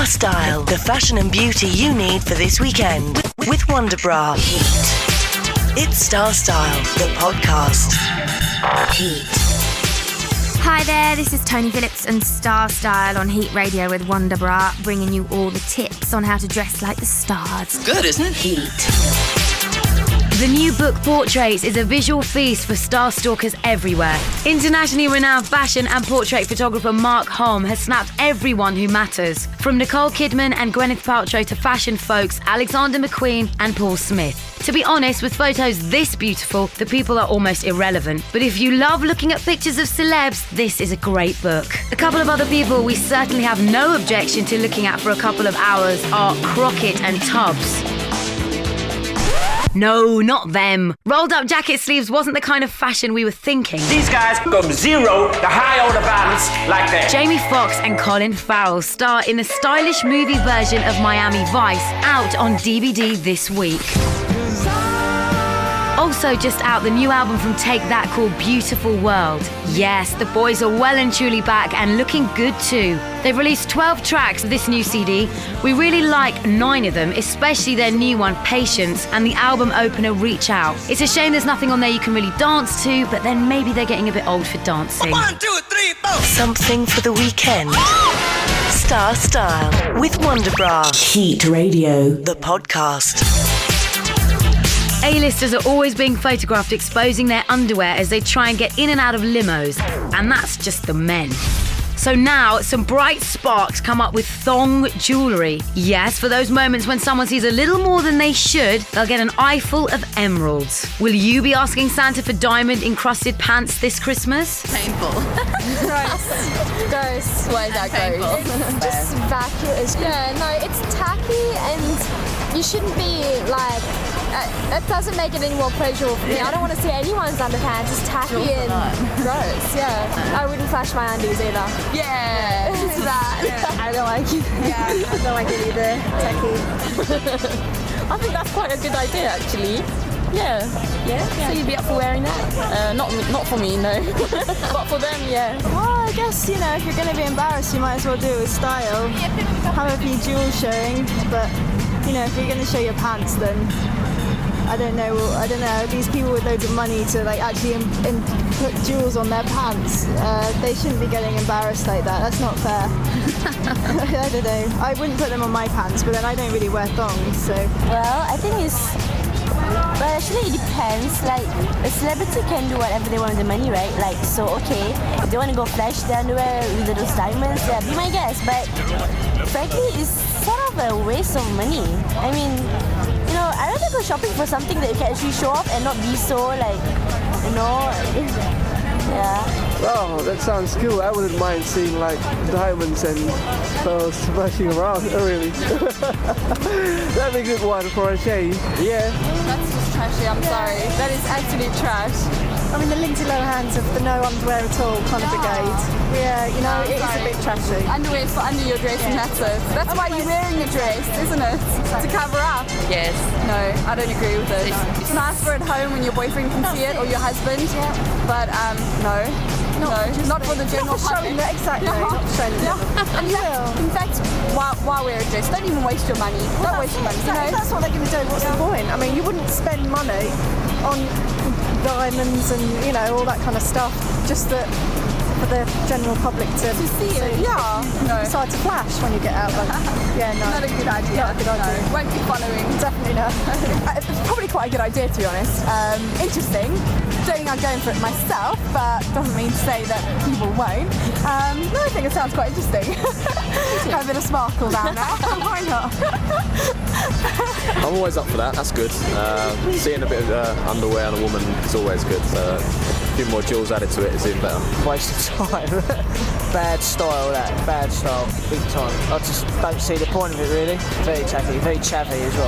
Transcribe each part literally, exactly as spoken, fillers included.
Star Style, the fashion and beauty you need for this weekend with Wonderbra. Heat. It's Star Style, the podcast. Heat. Hi there, this is Tony Phillips and Star Style on Heat Radio with Wonderbra, bringing you all the tips on how to dress like the stars. Good, isn't it? Heat. The new book, Portraits, is a visual feast for star stalkers everywhere. Internationally renowned fashion and portrait photographer Mark Holm has snapped everyone who matters, from Nicole Kidman and Gwyneth Paltrow to fashion folks Alexander McQueen and Paul Smith. To be honest, with photos this beautiful, the people are almost irrelevant. But if you love looking at pictures of celebs, this is a great book. A couple of other people we certainly have no objection to looking at for a couple of hours are Crockett and Tubbs. No, not them. Rolled up jacket sleeves wasn't the kind of fashion we were thinking. These guys from zero to high on the balance like that. Jamie Foxx and Colin Farrell star in the stylish movie version of Miami Vice, out on D V D this week. Also just out, the new album from Take That called Beautiful World. Yes, the boys are well and truly back and looking good too. They've released twelve tracks of this new C D. We really like nine of them, especially their new one, Patience, and the album opener, Reach Out. It's a shame there's nothing on there you can really dance to, but then maybe they're getting a bit old for dancing. One, two, three, four. Something for the weekend. Star Style with Wonderbra. Heat Radio, the podcast. A-listers are always being photographed exposing their underwear as they try and get in and out of limos. And that's just the men. So now, some bright sparks come up with thong jewellery. Yes, for those moments when someone sees a little more than they should, they'll get an eyeful of emeralds. Will you be asking Santa for diamond-encrusted pants this Christmas? Painful. Gross. Gross. Why is that gross? It's just vacuous. Yeah, no, it's tacky and you shouldn't be like... Uh, that doesn't make it any more pleasurable for me. I don't want to see anyone's underpants. It's tacky and gross, yeah. I wouldn't flash my undies either. Yeah, it's that. Yeah. I don't like it. Yeah, I don't like it either. Tacky. I think that's quite a good idea, actually. Yeah. Yeah? yeah. So you'd be up for wearing that? Uh, not not for me, no. But for them, yeah. Well, I guess, you know, if you're going to be embarrassed, you might as well do it with style. Have a few jewels showing, but, you know, if you're going to show your pants, then... I don't know, I don't know, these people with loads of money to like actually in, in put jewels on their pants, uh, they shouldn't be getting embarrassed like that, that's not fair. I don't know, I wouldn't put them on my pants, but then I don't really wear thongs, so. Well, I think it's, well actually it depends, like a celebrity can do whatever they want with the money, right? Like, so okay, if they want to go flash their underwear with those diamonds, yeah, be my guest, but frankly it's sort of a waste of money. I mean, you know, I'd rather go shopping for something that you can actually show off and not be so like, you know, yeah. Oh, that sounds cool. I wouldn't mind seeing like diamonds and uh, splashing around, really. That'd be a good one for a change, yeah. That's just trashy, I'm sorry. That is absolute trash. I mean, the Lindsay Lohans of the no underwear at all kind of brigade. Yeah, you know, it is a bit trashy. Underwear is for under your dress and that's it. That's why you're wearing a dress, isn't it? To cover up. Yes. No, I don't agree with it. It's nice for at home when your boyfriend can see it or your husband, but um, no. No, not for the general public. Exactly. No. Not showing no. And yeah. In fact, while, while we're a dress, don't even waste your money. Well, don't waste your money. Exactly. You know? That's what they're going to do. What's the point? I mean, you wouldn't spend money on diamonds and, you know, all that kind of stuff just that for the general public to, to see it. Yeah. No. Decide to flash when you get out. Like, yeah, no. Not a good idea. Not a good idea. No. Won't be following. Definitely not. It's probably quite a good idea, to be honest. Um, interesting. Don't think I'm going for it myself, but doesn't mean to say that people won't. Um, no, I think it sounds quite interesting. Have a bit of sparkle down there. Why not? I'm always up for that. That's good. Uh, seeing a bit of uh, underwear on a woman is always good. Uh, a few more jewels added to it is even better. Waste of time. Bad style, that. Bad style. Big time. I just don't see the point of it, really. Very tacky, very chavvy as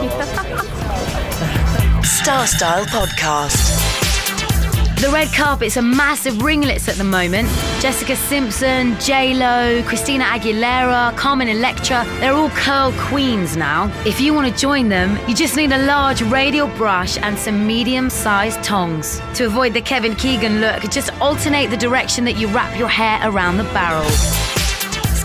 well. Star Style Podcast. The red carpet's a massive ringlets at the moment. Jessica Simpson, J-Lo, Christina Aguilera, Carmen Electra, they're all curl queens now. If you want to join them, you just need a large radial brush and some medium-sized tongs. To avoid the Kevin Keegan look, just alternate the direction that you wrap your hair around the barrel.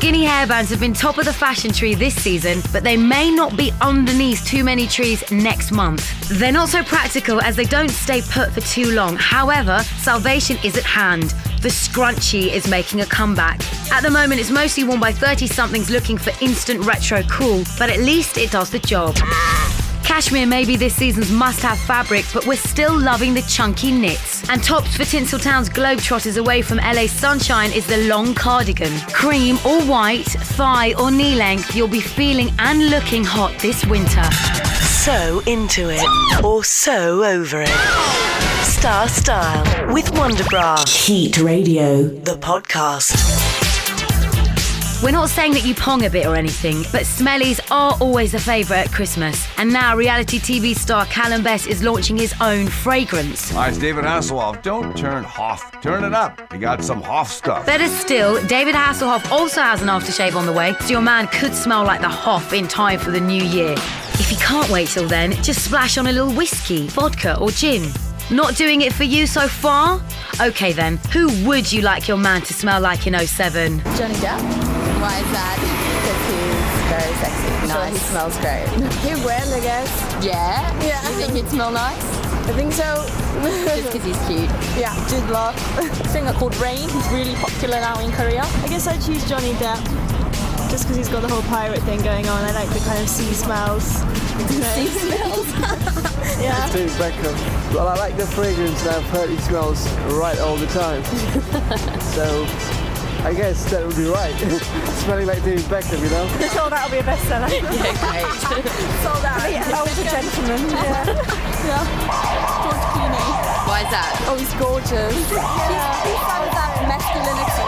Skinny hairbands have been top of the fashion tree this season, but they may not be underneath too many trees next month. They're not so practical as they don't stay put for too long. However, salvation is at hand. The scrunchie is making a comeback. At the moment, it's mostly worn by thirty-somethings looking for instant retro cool, but at least it does the job. Cashmere may be this season's must-have fabric, but we're still loving the chunky knits. And tops for Tinseltown's Globetrotters away from L A sunshine is the long cardigan. Cream or white, thigh or knee length, you'll be feeling and looking hot this winter. So into it, or so over it. Star Style with Wonderbra. Heat Radio, the podcast. We're not saying that you pong a bit or anything, but smellies are always a favourite at Christmas. And now reality T V star Callum Best is launching his own fragrance. Hi, it's David Hasselhoff. Don't turn Hoff, turn it up. You got some Hoff stuff. Better still, David Hasselhoff also has an aftershave on the way, so your man could smell like the Hoff in time for the new year. If you can't wait till then, just splash on a little whiskey, vodka or gin. Not doing it for you so far? Okay then, who would you like your man to smell like in oh seven? Johnny Depp. Why is that? Because he's very sexy. Nice. Sure, he smells great. He'd win, I guess. Yeah? Yeah. You think he'd smell nice? I think so. Just because he's cute. Yeah. Jude Law. A singer called Rain, who's really popular now in Korea. I guess I'd choose Johnny Depp. Just because he's got the whole pirate thing going on. I like the kind of sea smells. Sea smells? Yeah. David Beckham. Well, I like the fragrance and I've heard he smells right all the time. So I guess that would be right. Smelling like David Beckham, you know? Sure, that'll be a bestseller. Yeah, great. Sold out. The older gentleman. Yeah. Yeah. George Clooney. Why is that? Oh, he's gorgeous. He's, he's found that masculinity.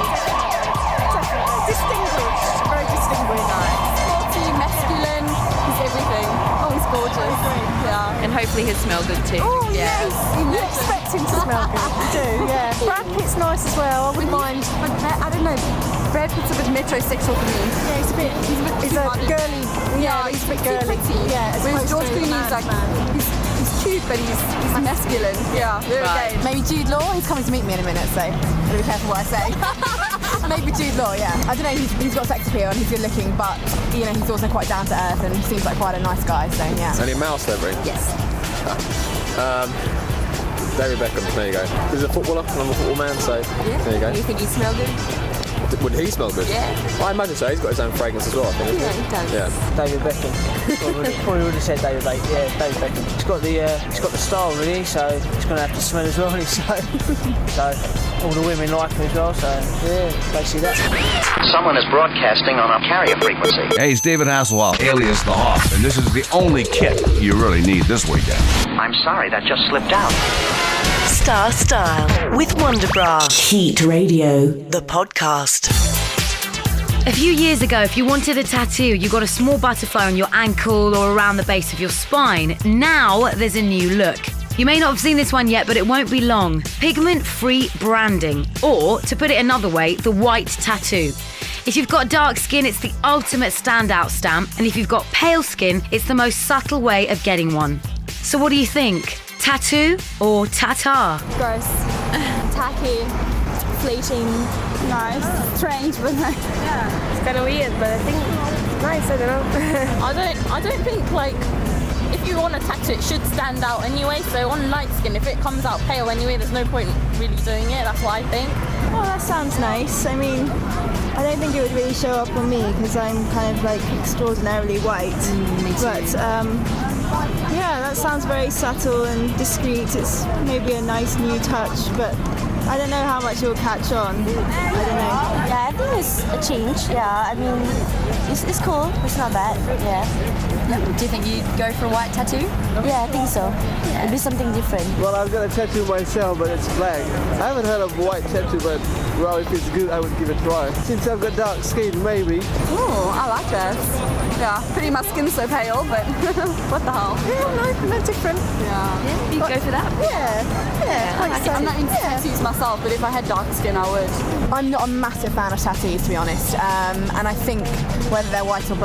Distinguished. Very distinguished. Nice. Sporty, masculine. He's everything. Oh, he's gorgeous. Yeah. And hopefully he'll smell good too. Oh, yeah. yes. You expect him to smell good. You do, yeah. Brad Pitt's nice as well. I wouldn't mind. But I don't know. Brad Pitt's a bit metrosexual for me. Yeah, he's a bit. He's a bit He's too a modern. girly. Yeah, he's a bit girly. Pretty. Yeah. as Whereas opposed George to Clooney's like, man. he's, he's cute, but he's, he's masculine. Yeah, there Right. again. Maybe Jude Law. He's coming to meet me in a minute, so gotta be careful what I say. Maybe Jude Law, yeah. I don't know, he's, he's got sex appeal and he's good looking, but you know, he's also quite down to earth and seems like quite a nice guy, so yeah. Any mouse there, Brie? Yes. Um, David Beckham, there you go. He's a footballer, and I'm a football man, so Yeah. there you go. You think he smell good? Would he smell good? Yeah. I imagine so. He's got his own fragrance as well, I think. Yeah, he does. Yeah. David Beckham. Probably, probably would have said David Beckham. Yeah, David Beckham. He's got the uh, he's got the style really, so he's going to have to smell as well. So, so all the women like him as well. So yeah, basically that. Someone is broadcasting on a carrier frequency. Hey, it's David Hasselhoff, alias the Hoff, and this is the only kit you really need this weekend. I'm sorry, that just slipped out. Star Style with Wonderbra. Heat Radio, the podcast. A few years ago, if you wanted a tattoo, you got a small butterfly on your ankle or around the base of your spine. Now there's a new look. You may not have seen this one yet, but it won't be long. Pigment-free branding, or to put it another way, the white tattoo. If you've got dark skin, it's the ultimate standout stamp, and if you've got pale skin, it's the most subtle way of getting one. So what do you think? Tattoo or ta-ta? Gross. Tacky. Fleeting. Nice. Strange, but nice. Yeah, it's kind of weird, but I think it's nice, I don't know. I don't, I don't think like if you want a tattoo, it should stand out anyway. So on light skin, if it comes out pale anyway, there's no point really doing it. That's what I think. Oh, that sounds nice. I mean, I don't think it would really show up on me because I'm kind of like extraordinarily white. Mm, me too. But um, yeah, that sounds very subtle and discreet. It's maybe a nice new touch, but I don't know how much it will catch on. I don't know. Yeah, I think it's a change. Yeah, I mean, it's, it's cool. It's not bad. Yeah. Yeah. Do you think you'd go for a white tattoo? Yeah, I think so. Yeah. It'd be something different. Well, I've got a tattoo myself, but it's black. I haven't heard of white tattoo, but well, if it's good, I would give it a try. Since I've got dark skin, maybe. Oh, I like that. Yeah, pretty my skin's so pale, but what the hell? Yeah, no, no different. Yeah. Yeah, you'd go for that? Yeah, yeah. I like it. I'm not into tattoos myself, but if I had dark skin, I would. I'm not a massive fan of tattoos, to be honest. Um, and I think whether they're white or black,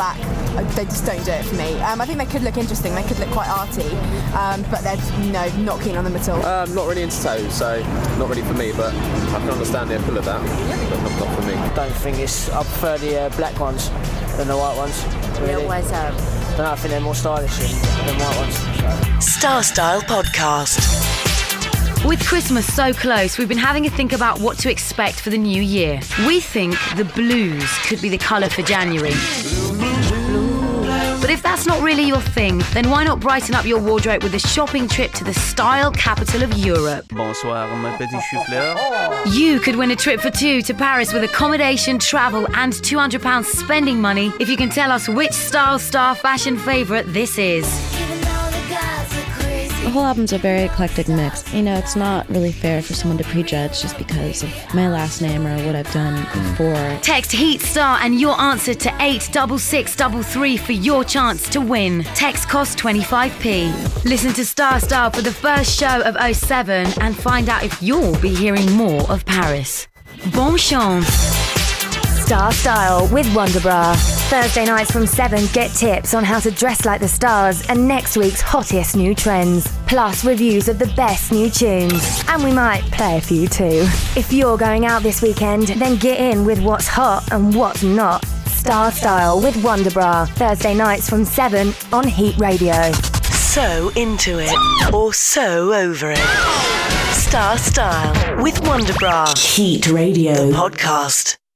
they just don't do it for me. Um, I think they could look interesting, they could look quite arty, um, but they're no, not keen on them at all. Um, not really into toes, so not really for me, but I can understand the appeal of that, but not, not for me. I don't think it's, I prefer the uh, black ones than the white ones. Really. Yeah, why's that? I don't know, I think they're more stylish than white ones. So. Star Style Podcast. With Christmas so close, we've been having a think about what to expect for the new year. We think the blues could be the colour for January. But if that's not really your thing, then why not brighten up your wardrobe with a shopping trip to the style capital of Europe? Bonsoir, mes petits choux-fleurs. You could win a trip for two to Paris with accommodation, travel and two hundred pounds spending money if you can tell us which style star fashion favourite this is. The whole album's a very eclectic mix. You know, it's not really fair for someone to prejudge just because of my last name or what I've done before. Text Heat Star and your answer to eight six six three three for your chance to win. Text costs twenty-five p. Listen to Star Style for the first show of oh seven and find out if you'll be hearing more of Paris. Bon chance. Star Style with Wonderbra. Thursday nights from seven, get tips on how to dress like the stars and next week's hottest new trends. Plus reviews of the best new tunes. And we might play a few too. If you're going out this weekend, then get in with what's hot and what's not. Star Style with Wonderbra. Thursday nights from seven on Heat Radio. So into it or so over it. Star Style with Wonderbra. Heat Radio. The podcast.